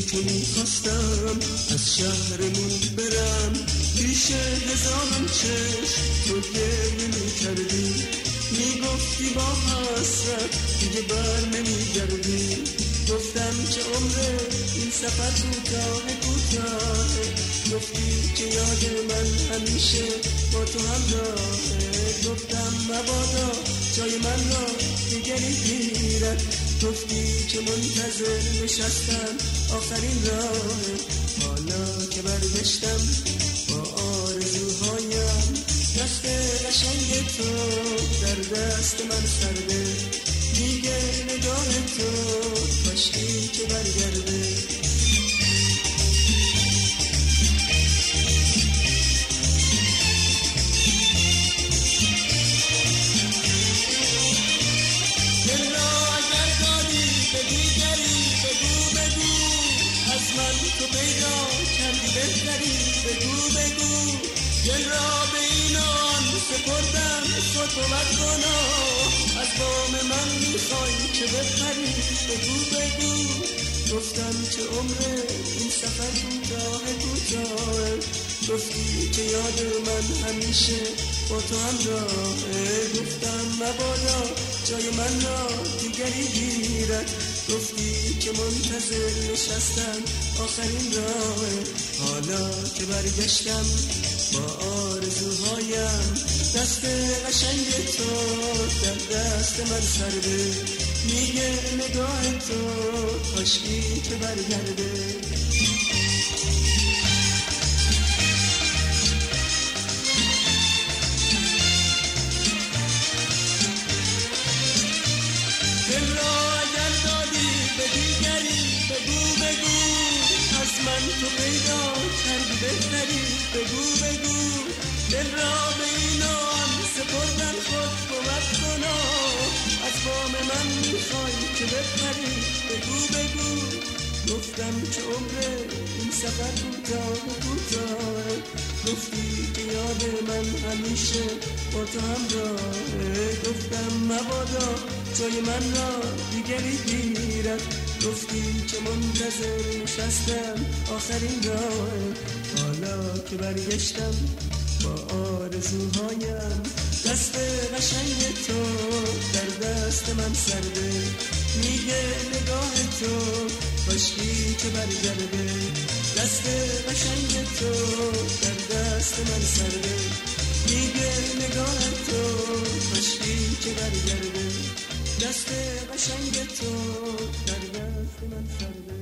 که میخواستم از شهرمون برم، پیش هزاران چشم تو گریه میکردی، میگفتی با حسرت دیگه بر نمیگردی. گفتم که عمر این سفر کوتاه کوتاهه، گفتی که یاد من همیشه با تو همراهه. گفتم مبادا جای من را دیگری گیرد، گفتی که منتظر نشستم آخرین راهه. حالا که برگشتم با آرزوهایم، دست قشنگ تو در دست من سرده، دیگه نگاه تو کاشکی که برگرده. دل را اگر داری به دیگری بگو، از من تو پیدا کردی بهتری بگو. دل را به اینان سپردم خود و گناه، از بام من میخوای که بپری بگو. گفتم که عمر این سفر کوتاه، گفتی که یاد من همیشه با تو همراهه. گفتم مبادا جای من را دیگری گیرد، گفتی که منتظر نشستم آخرین راهه. حالا که برگشتم با آرزوهایم، دست قشنگ تو در دست من سرده، میگه نگاه تو کاشکی که برگرده. دل را اگر دادی به دیگری بگو، از من تو پیدا کردی بهتری بگو. دل را به اینان سپردن خود بود گناه، از بام من میخوای که بپری بگو. گفتم که عمر این سفر کوتاه، گفتی که یاد من همیشه با تو همراهه. گفتم مبادا جای من را دیگری گیرد، گفتی که منتظر نشستم آخرین راهه. حالا که برگشتم با آرزوهایم، دست قشنگ تو در دست من سرده، میگه نگاه تو کاشکی که برگرده. دست قشنگ تو در دست من سرده، میگه نگاه تو کاشکی که برگرده. دست قشنگ تو در دست من سرده.